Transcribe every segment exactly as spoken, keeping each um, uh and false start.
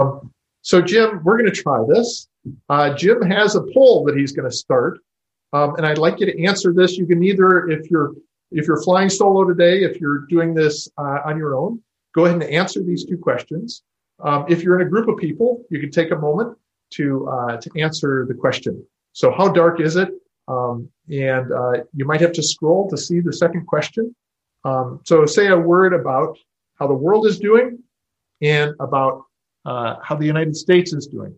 So, Jim, we're going to try this. Uh, Jim has a poll that he's going to start, um, and I'd like you to answer this. You can either, if you're if you're flying solo today, if you're doing this uh, on your own, go ahead and answer these two questions. Um, if you're in a group of people, you can take a moment to uh, to answer the question. So, how dark is it? Um, and uh, you might have to scroll to see the second question. Um, so, say a word about how the world is doing and about uh, how the United States is doing.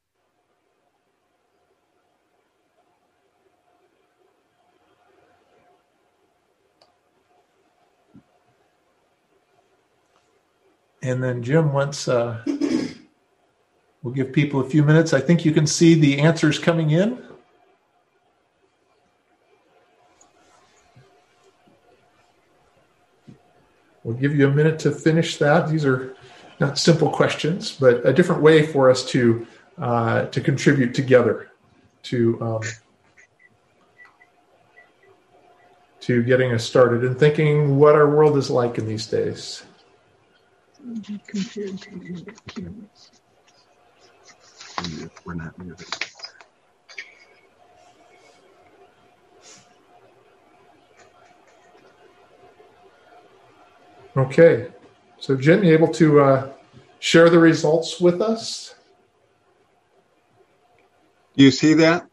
And then Jim, once uh, we'll give people a few minutes. I think you can see the answers coming in. We'll give you a minute to finish that. These are not simple questions, but a different way for us to uh, to contribute together to um, to getting us started and thinking what our world is like in these days. Compared to the other cameras. We're not muted. Okay. So, Jim, you able to uh, share the results with us? Do you see that?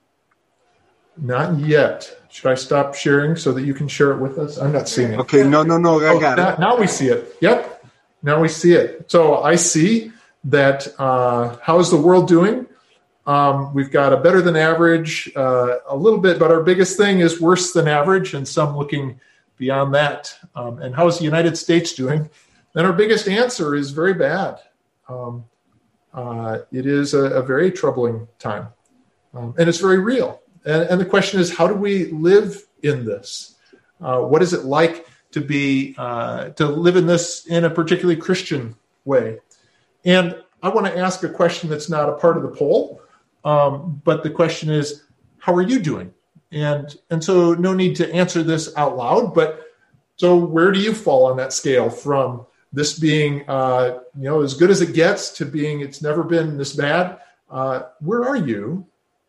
Not yet. Should I stop sharing so that you can share it with us? I'm not seeing it. Okay, no, no, no, I oh, got now, it. Now we see it. Yep. Now we see it. So I see that uh, how is the world doing? Um, we've got a better than average, uh, a little bit, but our biggest thing is worse than average, and some looking beyond that. Um, and how is the United States doing? Then our biggest answer is very bad. Um, uh, it is a, a very troubling time, um, and it's very real. And, and the question is, how do we live in this? Uh, what is it like to be uh, to live in this in a particularly Christian way? And I want to ask a question that's not a part of the poll, um, but the question is, how are you doing? And and so no need to answer this out loud, but so where do you fall on that scale from this being uh, you know as good as it gets to being it's never been this bad? Uh, where are you?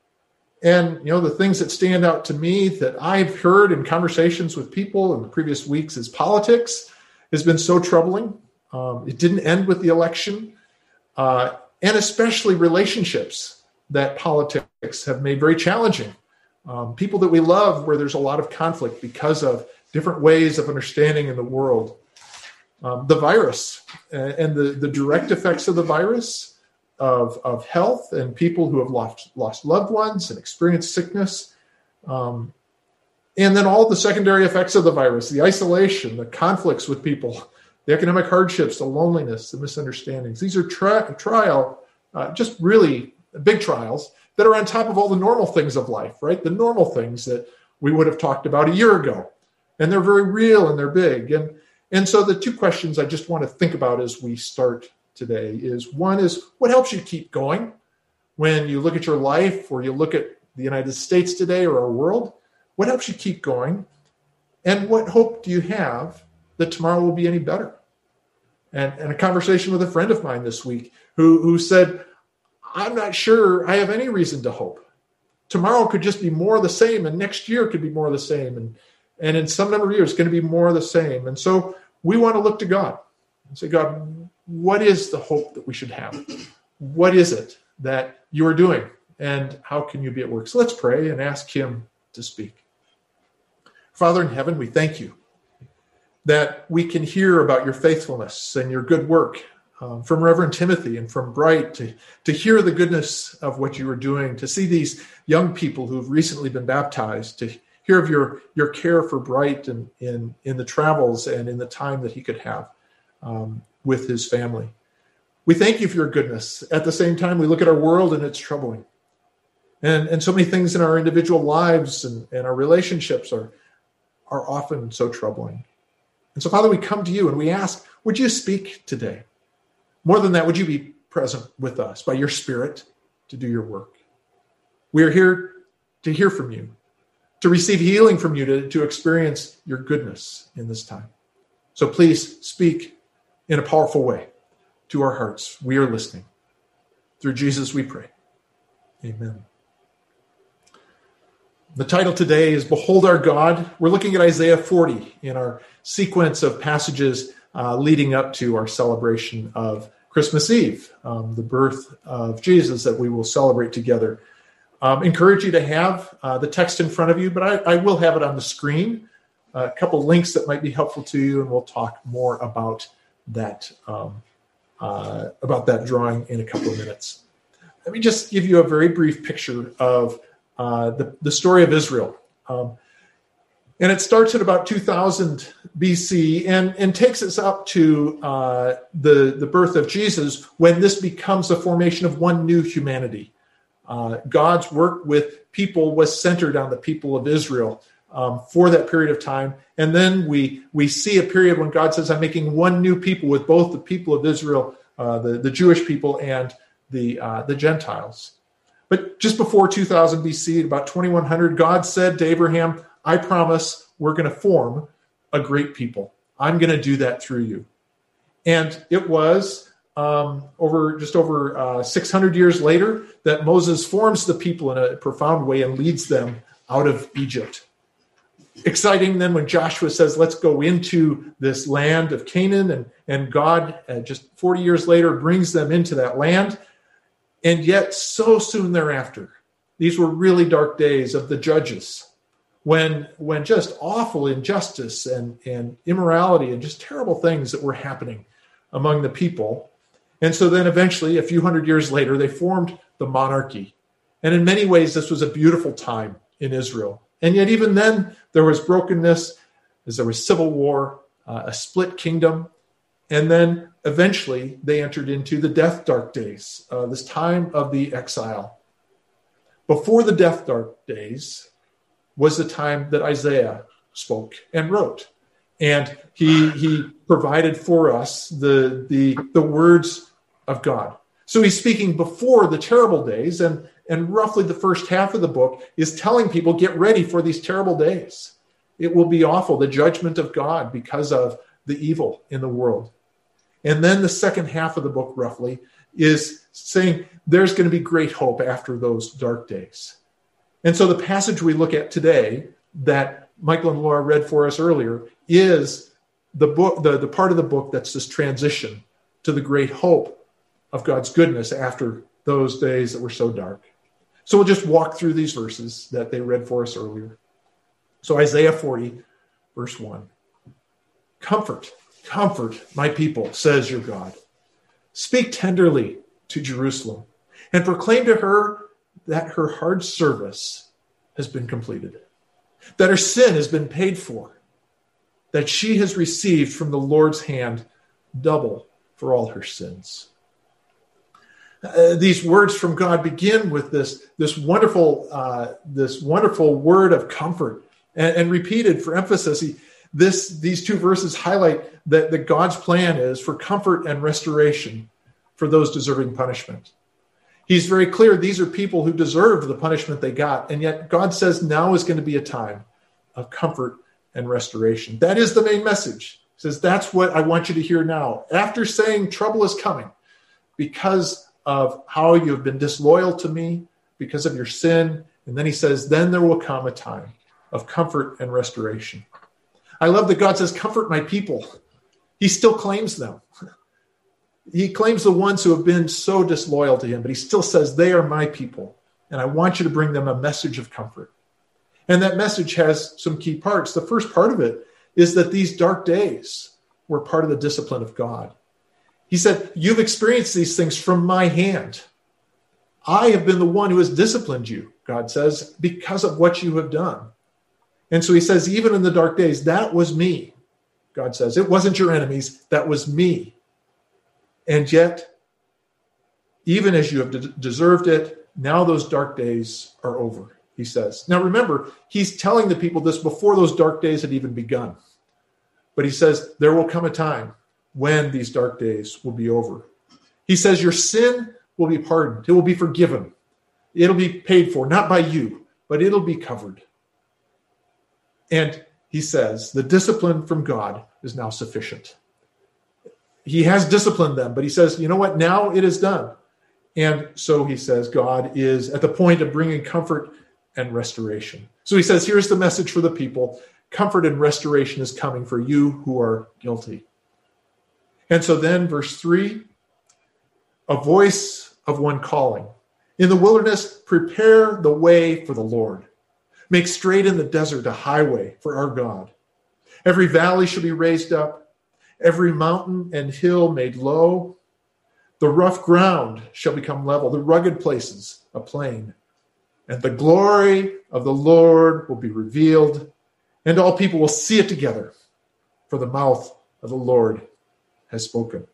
And, you know, the things that stand out to me that I've heard in conversations with people in the previous weeks is politics has been so troubling. Um, it didn't end with the election. Uh, and especially relationships that politics have made very challenging. Um, people that we love where there's a lot of conflict because of different ways of understanding in the world. Um, the virus and the, the direct effects of the virus, Of, of health and people who have lost lost loved ones and experienced sickness. Um, and then all the secondary effects of the virus, the isolation, the conflicts with people, the economic hardships, the loneliness, the misunderstandings. These are tri- trial, uh, just really big trials that are on top of all the normal things of life, right? The normal things that we would have talked about a year ago. And they're very real and they're big. And, and so the two questions I just want to think about as we start today is, one is, what helps you keep going when you look at your life or you look at the United States today or our world? What helps you keep going? And what hope do you have that tomorrow will be any better? And, and a conversation with a friend of mine this week who, who said, I'm not sure I have any reason to hope. Tomorrow could just be more of the same, and next year could be more of the same. And, and in some number of years, it's going to be more of the same. And so we want to look to God and say, God, what is the hope that we should have? What is it that you are doing? And how can you be at work? So let's pray and ask him to speak. Father in heaven, we thank you that we can hear about your faithfulness and your good work um, from Reverend Timothy and from Bright, to, to hear the goodness of what you are doing, to see these young people who've recently been baptized, to hear of your, your care for Bright and in, in the travels and in the time that he could have um, with his family. We thank you for your goodness. At the same time, we look at our world and it's troubling. And, and so many things in our individual lives and, and our relationships are, are often so troubling. And so, Father, we come to you and we ask, would you speak today? More than that, would you be present with us by your Spirit to do your work? We are here to hear from you, to receive healing from you, to, to experience your goodness in this time. So please speak in a powerful way to our hearts. We are listening. Through Jesus we pray. Amen. The title today is Behold Our God. We're looking at Isaiah forty in our sequence of passages uh, leading up to our celebration of Christmas Eve, um, the birth of Jesus that we will celebrate together. Um, encourage you to have uh, the text in front of you, but I, I will have it on the screen. Uh, a couple links that might be helpful to you, and we'll talk more about that um, uh, about that drawing in a couple of minutes. Let me just give you a very brief picture of uh, the, the story of Israel. Um, and it starts at about two thousand B C and, and takes us up to uh, the, the birth of Jesus, when this becomes the formation of one new humanity. Uh, God's work with people was centered on the people of Israel um, for that period of time. And then we we see a period when God says, I'm making one new people with both the people of Israel, uh, the, the Jewish people, and the uh, the Gentiles. But just before two thousand B C, about twenty-one hundred, God said to Abraham, I promise we're going to form a great people. I'm going to do that through you. And it was um, over just over uh, six hundred years later that Moses forms the people in a profound way and leads them out of Egypt. Exciting then when Joshua says, let's go into this land of Canaan, and, and God uh, just forty years later brings them into that land. And yet so soon thereafter, these were really dark days of the judges, when when just awful injustice and, and immorality and just terrible things that were happening among the people. And so then eventually, a few hundred years later, they formed the monarchy. And in many ways, this was a beautiful time in Israel. And yet even then, there was brokenness, as there was civil war, uh, a split kingdom. And then eventually, they entered into the death dark days, uh, this time of the exile. Before the death dark days was the time that Isaiah spoke and wrote. And he he provided for us the, the, the words of God. So he's speaking before the terrible days, and, and roughly the first half of the book is telling people, get ready for these terrible days. It will be awful, the judgment of God because of the evil in the world. And then the second half of the book, roughly, is saying there's going to be great hope after those dark days. And so the passage we look at today that Michael and Laura read for us earlier is the book, the, the part of the book that's this transition to the great hope of God's goodness after those days that were so dark. So we'll just walk through these verses that they read for us earlier. So Isaiah forty, verse one. Comfort, comfort my people, says your God. Speak tenderly to Jerusalem and proclaim to her that her hard service has been completed, that her sin has been paid for, that she has received from the Lord's hand double for all her sins. Uh, these words from God begin with this, this wonderful, uh, this wonderful word of comfort, and, and repeated for emphasis. He, this, these two verses highlight that, that God's plan is for comfort and restoration for those deserving punishment. He's very clear these are people who deserved the punishment they got, and yet God says now is going to be a time of comfort and restoration. That is the main message. He says, that's what I want you to hear now. After saying trouble is coming because of how you have been disloyal to me, because of your sin, and then he says, then there will come a time of comfort and restoration. I love that God says, comfort my people. He still claims them. He claims the ones who have been so disloyal to him, but he still says, they are my people, and I want you to bring them a message of comfort. And that message has some key parts. The first part of it is that these dark days were part of the discipline of God. He said, you've experienced these things from my hand. I have been the one who has disciplined you, God says, because of what you have done. And so he says, even in the dark days, that was me, God says. It wasn't your enemies, that was me. And yet, even as you have de- deserved it, now those dark days are over, he says. Now remember, he's telling the people this before those dark days had even begun. But he says, there will come a time when these dark days will be over. He says, your sin will be pardoned. It will be forgiven. It'll be paid for, not by you, but it'll be covered. And he says, the discipline from God is now sufficient. He has disciplined them, but he says, you know what? Now it is done. And so he says God is at the point of bringing comfort and restoration. So he says, here's the message for the people. Comfort and restoration is coming for you who are guilty. And so then verse three, a voice of one calling. In the wilderness, prepare the way for the Lord. Make straight in the desert a highway for our God. Every valley shall be raised up, every mountain and hill made low. The rough ground shall become level, the rugged places a plain. And the glory of the Lord will be revealed, and all people will see it together, for the mouth of the Lord has spoken.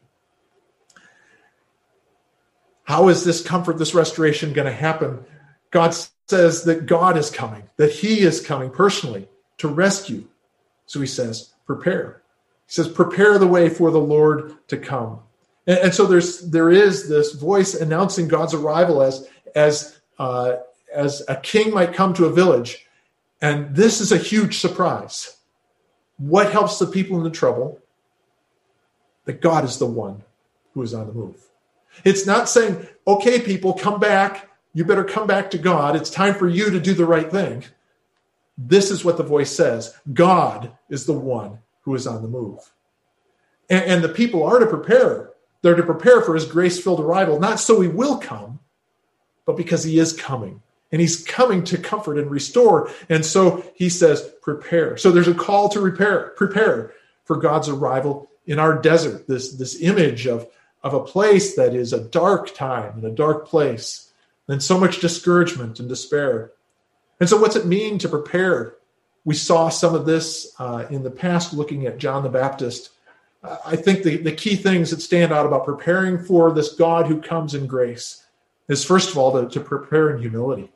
How is this comfort, this restoration going to happen? God says that God is coming, that he is coming personally to rescue. So he says, prepare. He says, prepare the way for the Lord to come. And, and so there's there is this voice announcing God's arrival as, as, uh, as a king might come to a village. And this is a huge surprise. What helps the people in the trouble? That God is the one who is on the move. It's not saying, okay, people, come back. You better come back to God. It's time for you to do the right thing. This is what the voice says. God is the one who is on the move. And, and the people are to prepare. They're to prepare for his grace-filled arrival, not so he will come, but because he is coming. And he's coming to comfort and restore. And so he says, prepare. So there's a call to repair, prepare for God's arrival in our desert, this, this image of, of a place that is a dark time and a dark place, and so much discouragement and despair. And so what's it mean to prepare? We saw some of this uh, in the past looking at John the Baptist. Uh, I think the, the key things that stand out about preparing for this God who comes in grace is, first of all, to, to prepare in humility,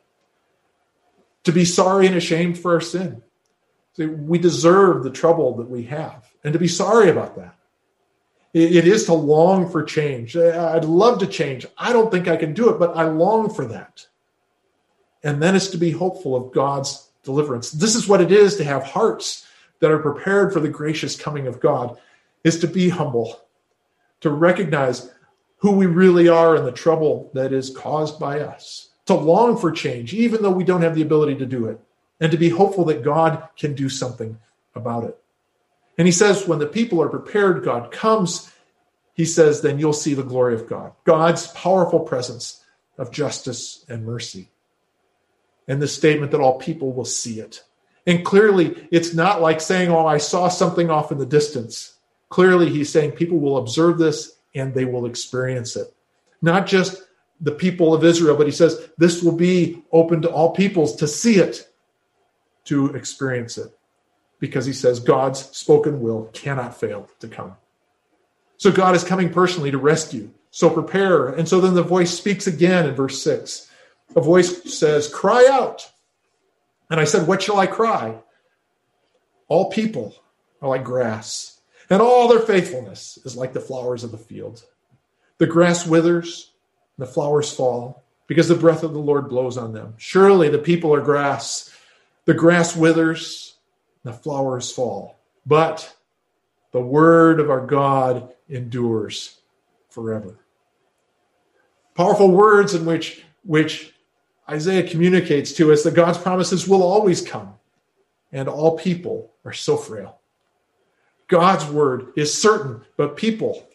to be sorry and ashamed for our sin. So we deserve the trouble that we have, and to be sorry about that. It, it is to long for change. I'd love to change. I don't think I can do it, but I long for that. And then it's to be hopeful of God's deliverance. This is what it is to have hearts that are prepared for the gracious coming of God, is to be humble, to recognize who we really are and the trouble that is caused by us, to long for change, even though we don't have the ability to do it, and to be hopeful that God can do something about it. And he says, when the people are prepared, God comes, he says, then you'll see the glory of God, God's powerful presence of justice and mercy. And the statement that all people will see it. And clearly, it's not like saying, oh, I saw something off in the distance. Clearly, he's saying people will observe this and they will experience it. Not just the people of Israel, but he says this will be open to all peoples to see it, to experience it. Because he says God's spoken will cannot fail to come. So God is coming personally to rescue. So prepare. And so then the voice speaks again in verse six. A voice says, cry out. And I said, what shall I cry? All people are like grass, and all their faithfulness is like the flowers of the field. The grass withers, and the flowers fall, because the breath of the Lord blows on them. Surely the people are grass. The grass withers, and the flowers fall. But the word of our God endures forever. Powerful words in which, which Isaiah communicates to us that God's promises will always come, and all people are so frail. God's word is certain, but people,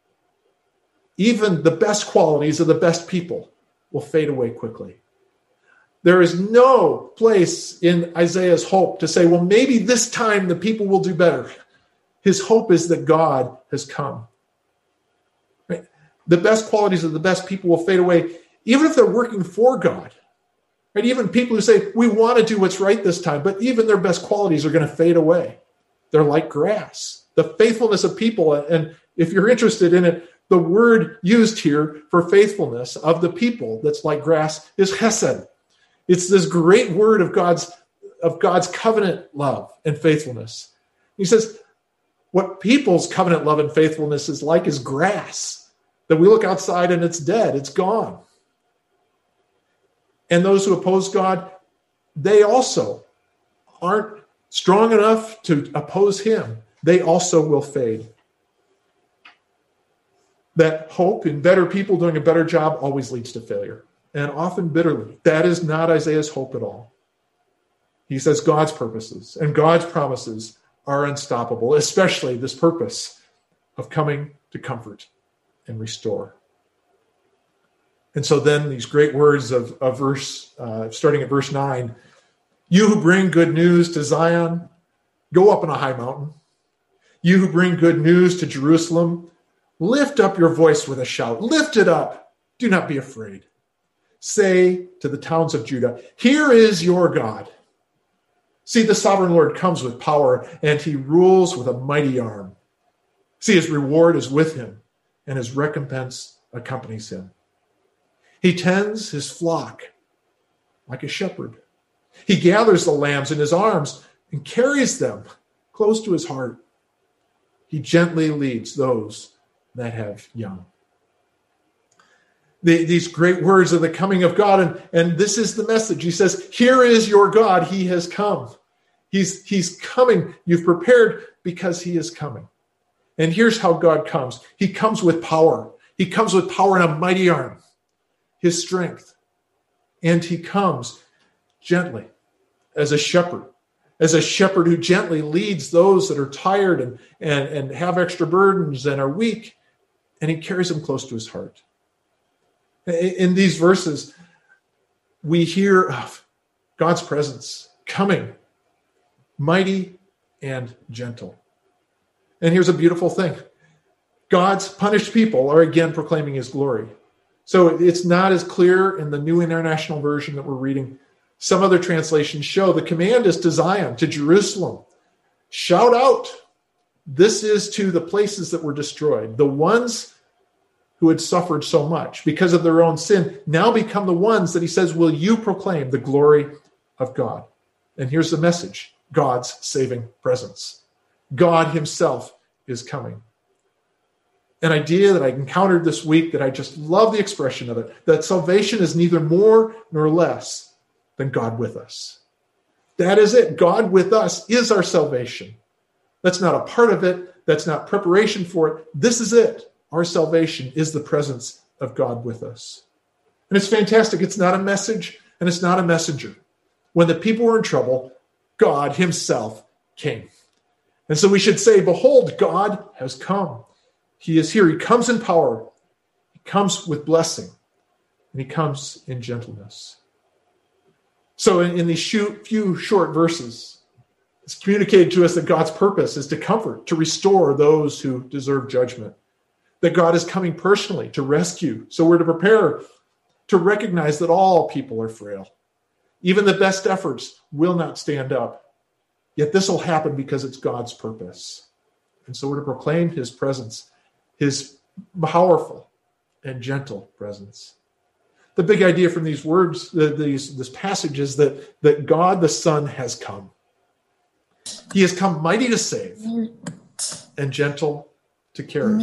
even the best qualities of the best people, will fade away quickly. There is no place in Isaiah's hope to say, well, maybe this time the people will do better. His hope is that God has come. Right? The best qualities of the best people will fade away, even if they're working for God. Right? Even people who say, we want to do what's right this time, but even their best qualities are going to fade away. They're like grass. The faithfulness of people, and if you're interested in it, the word used here for faithfulness of the people that's like grass is chesed. It's this great word of God's, of God's covenant love and faithfulness. He says, what people's covenant love and faithfulness is like is grass, that we look outside and it's dead, it's gone. And those who oppose God, they also aren't strong enough to oppose him. They also will fade. that hope in better people doing a better job always leads to failure, and often bitterly. That is not Isaiah's hope at all. He says God's purposes and God's promises are unstoppable, especially this purpose of coming to comfort and restore. And so then these great words of, of verse, uh, starting at verse nine, you who bring good news to Zion, go up on a high mountain. You who bring good news to Jerusalem, lift up your voice with a shout. Lift it up. Do not be afraid. Say to the towns of Judah, here is your God. See, the sovereign Lord comes with power, and he rules with a mighty arm. See, his reward is with him, and his recompense accompanies him. He tends his flock like a shepherd. He gathers the lambs in his arms and carries them close to his heart. He gently leads those that have young. The, these great words of the coming of God, and, and this is the message. He says, here is your God. He has come. He's, he's coming. You've prepared because he is coming. And here's how God comes. He comes with power. He comes with power and a mighty arm, his strength. And he comes gently as a shepherd, as a shepherd who gently leads those that are tired and, and, and have extra burdens and are weak, and he carries them close to his heart. In these verses, we hear of God's presence coming, mighty and gentle. And here's a beautiful thing. God's punished people are again proclaiming his glory. So it's not as clear in the New International Version that we're reading. Some other translations show the command is to Zion, to Jerusalem. Shout out. This is to the places that were destroyed. The ones who had suffered so much because of their own sin now become the ones that he says, will you proclaim the glory of God? And here's the message. God's saving presence. God himself is coming. An idea that I encountered this week that I just love the expression of it, that salvation is neither more nor less than God with us. That is it. God with us is our salvation. That's not a part of it. That's not preparation for it. This is it. Our salvation is the presence of God with us. And it's fantastic. It's not a message and it's not a messenger. When the people were in trouble, God himself came. And so we should say, behold, God has come. He is here. He comes in power. He comes with blessing. And he comes in gentleness. So in, in these few short verses, it's communicated to us that God's purpose is to comfort, to restore those who deserve judgment. That God is coming personally to rescue. So we're to prepare to recognize that all people are frail. Even the best efforts will not stand up. Yet this will happen because it's God's purpose. And so we're to proclaim his presence, his powerful and gentle presence. The big idea from these words, the, these, this passage is that, that God the Son has come. He has come mighty to save and gentle to carry.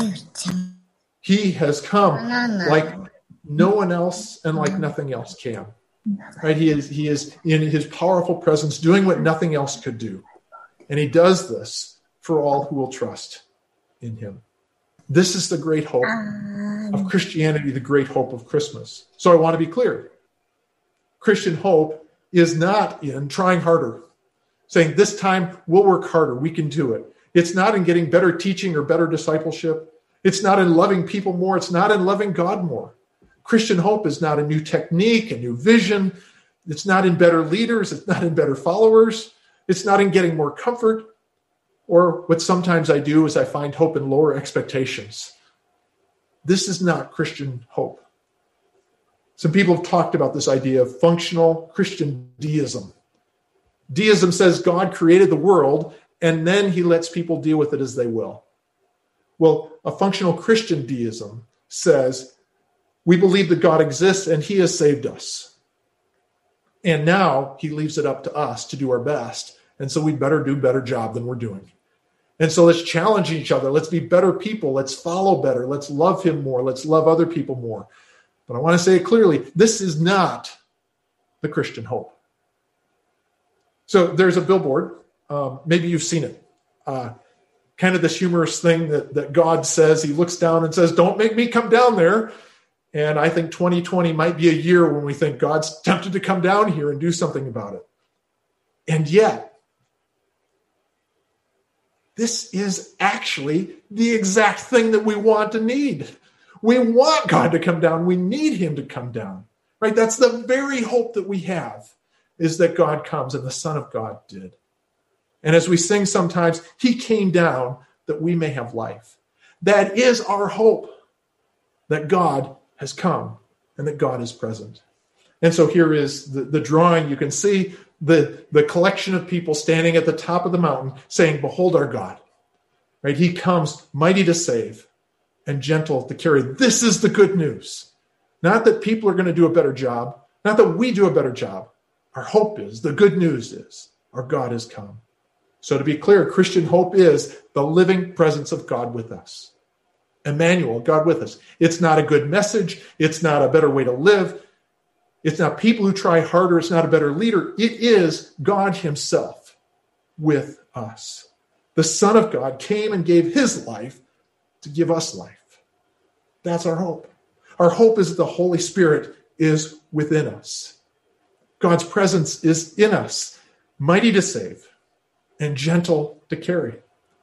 He has come like no one else and like nothing else can. Right? He is, he is in his powerful presence doing what nothing else could do. And he does this for all who will trust in him. This is the great hope of Christianity, the great hope of Christmas. So I want to be clear. Christian hope is not in trying harder, saying this time we'll work harder, we can do it. It's not in getting better teaching or better discipleship. It's not in loving people more. It's not in loving God more. Christian hope is not a new technique, a new vision. It's not in better leaders. It's not in better followers. It's not in getting more comfort. Or what sometimes I do is I find hope in lower expectations. This is not Christian hope. Some people have talked about this idea of functional Christian deism. Deism says God created the world and then he lets people deal with it as they will. Well, a functional Christian deism says we believe that God exists and he has saved us. And now he leaves it up to us to do our best. And so we better do a better job than we're doing. And so let's challenge each other. Let's be better people. Let's follow better. Let's love him more. Let's love other people more. But I want to say it clearly, this is not the Christian hope. So there's a billboard. Um, maybe you've seen it. Uh, kind of this humorous thing that, that God says. He looks down and says, don't make me come down there. And I think twenty twenty might be a year when we think God's tempted to come down here and do something about it. And yet, this is actually the exact thing that we want and need. We want God to come down. We need him to come down, right? That's the very hope that we have, is that God comes, and the Son of God did. And as we sing sometimes, he came down that we may have life. That is our hope, that God has come and that God is present. And so here is the, the drawing. You can see the, the collection of people standing at the top of the mountain saying, behold our God. Right? He comes mighty to save and gentle to carry. This is the good news. Not that people are going to do a better job. Not that we do a better job. Our hope is, the good news is, our God has come. So to be clear, Christian hope is the living presence of God with us. Emmanuel, God with us. It's not a good message. It's not a better way to live. It's not people who try harder. It's not a better leader. It is God himself with us. The Son of God came and gave his life to give us life. That's our hope. Our hope is that the Holy Spirit is within us. God's presence is in us, mighty to save and gentle to carry.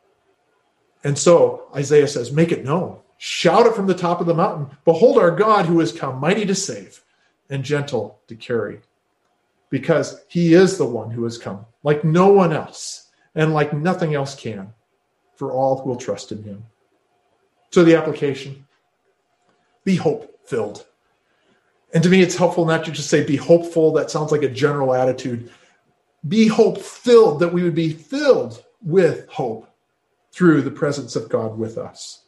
And so Isaiah says, make it known. Shout it from the top of the mountain. Behold our God who has come, mighty to save and gentle to carry. Because he is the one who has come, like no one else, and like nothing else can, for all who will trust in him. So the application, be hope-filled. And to me, it's helpful not to just say be hopeful. That sounds like a general attitude. Be hope-filled, that we would be filled with hope through the presence of God with us.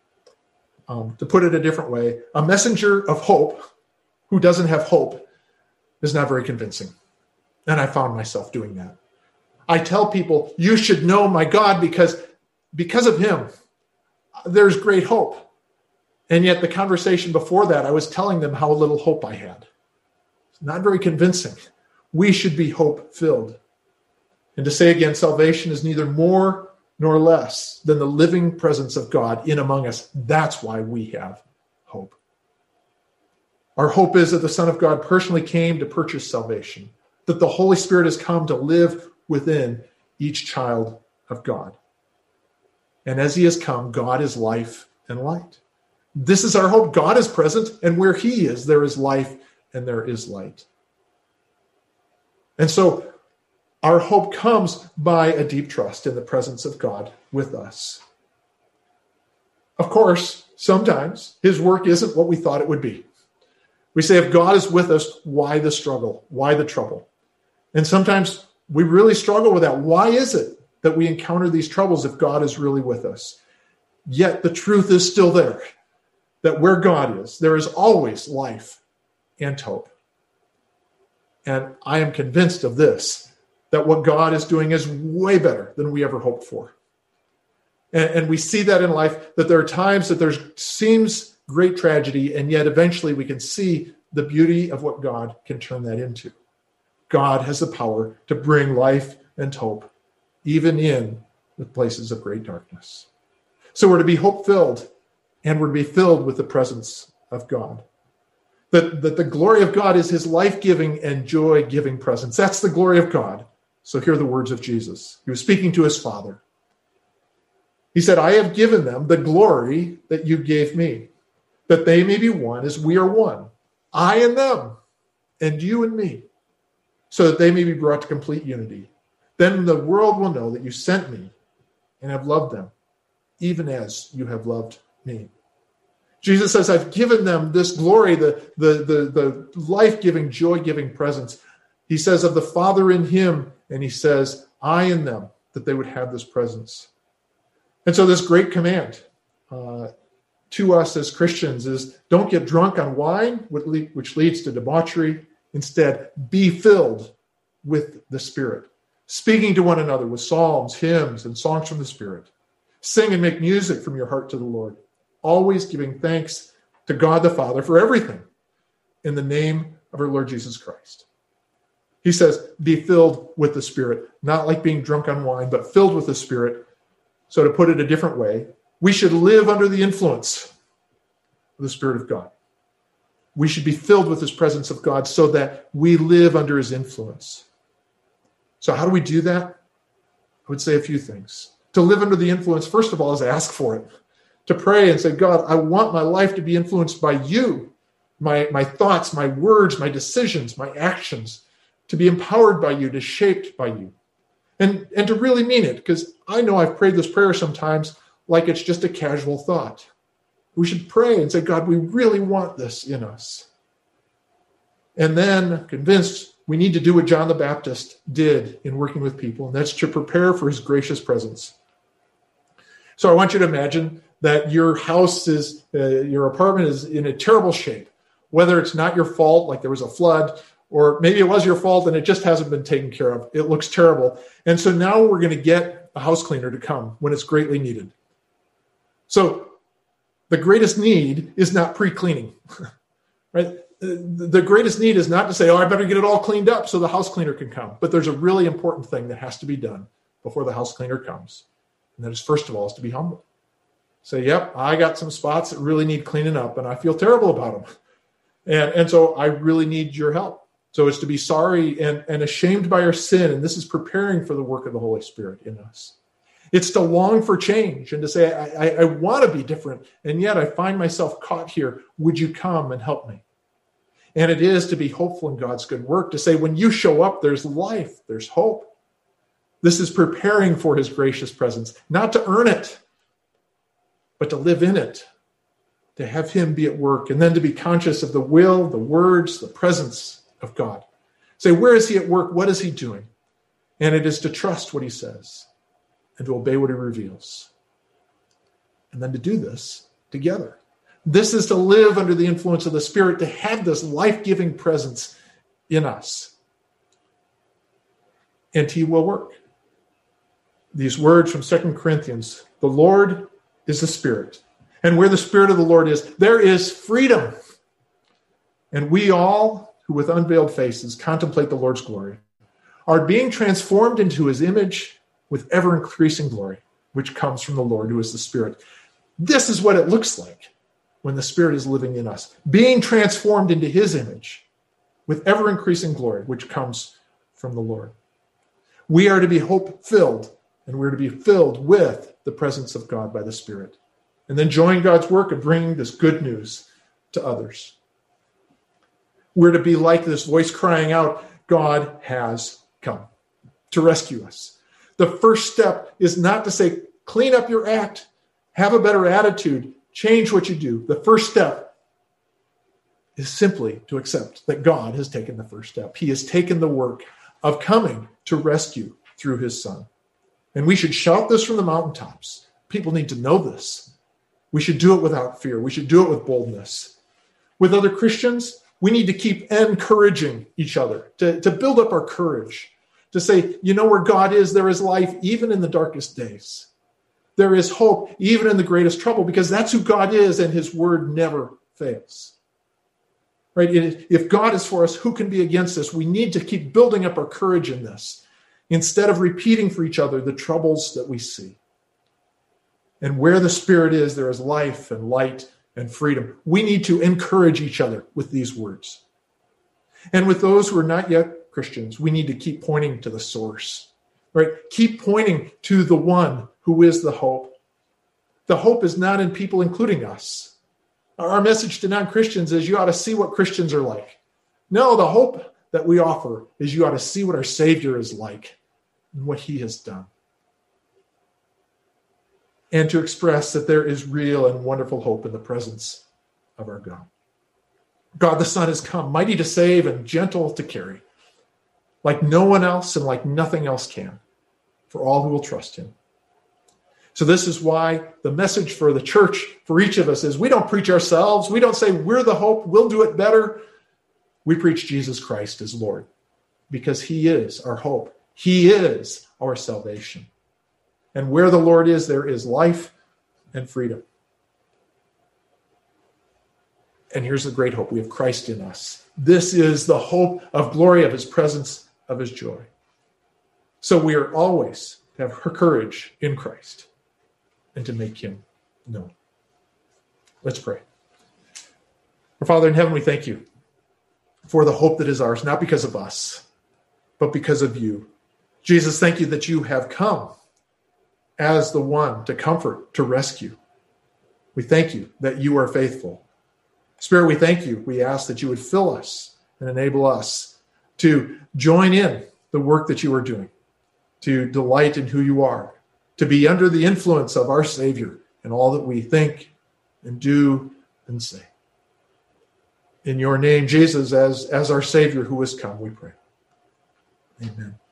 Um, to put it a different way, a messenger of hope who doesn't have hope is not very convincing. And I found myself doing that. I tell people, you should know my God because, because of him, there's great hope. And yet the conversation before that, I was telling them how little hope I had. It's not very convincing. We should be hope-filled. And to say again, salvation is neither more nor less than the living presence of God in among us. That's why we have hope. Our hope is that the Son of God personally came to purchase salvation, that the Holy Spirit has come to live within each child of God. And as he has come, God is life and light. This is our hope. God is present, and where he is, there is life and there is light. And so our hope comes by a deep trust in the presence of God with us. Of course, sometimes his work isn't what we thought it would be. We say, if God is with us, why the struggle? Why the trouble? And sometimes we really struggle with that. Why is it that we encounter these troubles if God is really with us? Yet the truth is still there, that where God is, there is always life and hope. And I am convinced of this, that what God is doing is way better than we ever hoped for. And, and we see that in life, that there are times that there seems great tragedy, and yet eventually we can see the beauty of what God can turn that into. God has the power to bring life and hope, even in the places of great darkness. So we're to be hope-filled, and we're to be filled with the presence of God. That, that the glory of God is his life-giving and joy-giving presence. That's the glory of God. So hear the words of Jesus. He was speaking to his Father. He said, I have given them the glory that you gave me, that they may be one as we are one, I and them, and you and me, so that they may be brought to complete unity. Then the world will know that you sent me and have loved them, even as you have loved me. Jesus says, I've given them this glory, the, the, the, the life-giving, joy-giving presence. He says of the Father in him, and he says, I in them, that they would have this presence. And so this great command uh, to us as Christians is, don't get drunk on wine, which leads to debauchery. Instead, be filled with the Spirit, speaking to one another with psalms, hymns, and songs from the Spirit. Sing and make music from your heart to the Lord, always giving thanks to God the Father for everything in the name of our Lord Jesus Christ. He says, be filled with the Spirit, not like being drunk on wine, but filled with the Spirit. So to put it a different way, we should live under the influence of the Spirit of God. We should be filled with this presence of God so that we live under his influence. So how do we do that? I would say a few things. To live under the influence, first of all, is ask for it. To pray and say, God, I want my life to be influenced by you, my, my thoughts, my words, my decisions, my actions, to be empowered by you, to shaped by you. And, and to really mean it, because I know I've prayed this prayer sometimes like it's just a casual thought. We should pray and say, God, we really want this in us. And then, convinced, we need to do what John the Baptist did in working with people, and that's to prepare for his gracious presence. So I want you to imagine that your house is, uh, your apartment is in a terrible shape, whether it's not your fault, like there was a flood, or maybe it was your fault and it just hasn't been taken care of. It looks terrible. And so now we're going to get a house cleaner to come when it's greatly needed. So the greatest need is not pre-cleaning, right? The greatest need is not to say, oh, I better get it all cleaned up so the house cleaner can come. But there's a really important thing that has to be done before the house cleaner comes. And that is, first of all, is to be humble. Say, yep, I got some spots that really need cleaning up and I feel terrible about them. And, and so I really need your help. So it's to be sorry and, and ashamed by our sin. And this is preparing for the work of the Holy Spirit in us. It's to long for change and to say, I, I, I want to be different. And yet I find myself caught here. Would you come and help me? And it is to be hopeful in God's good work, to say when you show up, there's life, there's hope. This is preparing for his gracious presence, not to earn it, but to live in it, to have him be at work, and then to be conscious of the will, the words, the presence of God. Say, where is he at work? What is he doing? And it is to trust what he says and to obey what he reveals. And then to do this together. This is to live under the influence of the Spirit, to have this life-giving presence in us. And he will work. These words from Second Corinthians, the Lord is the Spirit. And where the Spirit of the Lord is, there is freedom. And we all, who with unveiled faces contemplate the Lord's glory, are being transformed into his image with ever-increasing glory, which comes from the Lord, who is the Spirit. This is what it looks like when the Spirit is living in us, being transformed into his image with ever-increasing glory, which comes from the Lord. We are to be hope-filled, and we're to be filled with the presence of God by the Spirit, and then join God's work of bringing this good news to others. We're to be like this voice crying out, God has come to rescue us. The first step is not to say, clean up your act, have a better attitude, change what you do. The first step is simply to accept that God has taken the first step. He has taken the work of coming to rescue through his Son. And we should shout this from the mountaintops. People need to know this. We should do it without fear. We should do it with boldness. With other Christians, we need to keep encouraging each other, to, to build up our courage, to say, you know where God is, there is life even in the darkest days. There is hope even in the greatest trouble, because that's who God is, and his word never fails. Right? If God is for us, who can be against us? We need to keep building up our courage in this instead of repeating for each other the troubles that we see. And where the Spirit is, there is life and light and freedom. We need to encourage each other with these words. And with those who are not yet Christians, we need to keep pointing to the source. Right? Keep pointing to the one who is the hope. The hope is not in people, including us. Our message to non-Christians is you ought to see what Christians are like. No, the hope that we offer is you ought to see what our Savior is like and what he has done. And to express that there is real and wonderful hope in the presence of our God. God the Son has come, mighty to save and gentle to carry, like no one else and like nothing else can, for all who will trust him. So this is why the message for the church, for each of us, is we don't preach ourselves. We don't say we're the hope, we'll do it better. We preach Jesus Christ as Lord, because he is our hope. He is our salvation. And where the Lord is, there is life and freedom. And here's the great hope. We have Christ in us. This is the hope of glory, of his presence, of his joy. So we are always to have courage in Christ. and to make him known. Let's pray. Our Father in heaven, we thank you for the hope that is ours, not because of us, but because of you. Jesus, thank you that you have come as the one to comfort, to rescue. We thank you that you are faithful. Spirit, we thank you. We ask that you would fill us and enable us to join in the work that you are doing, to delight in who you are, to be under the influence of our Savior in all that we think and do and say. In your name, Jesus, as, as our Savior who has come, we pray. Amen.